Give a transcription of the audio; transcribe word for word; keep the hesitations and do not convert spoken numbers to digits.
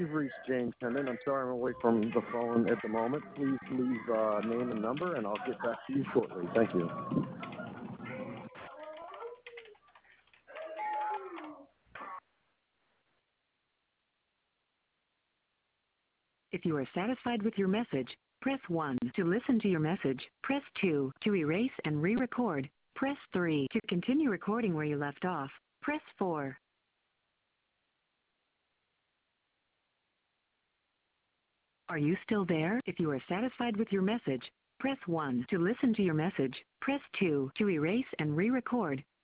you've reached James Hendon. I'm sorry I'm away from the phone at the moment. Please leave uh, name and number, and I'll get back to you shortly. Thank you. If you are satisfied with your message, press one. To listen to your message, press two. To erase and re-record, press three. To continue recording where you left off, press four. Are you still there? If you are satisfied with your message, press one. To listen to your message, press two. To erase and re-record,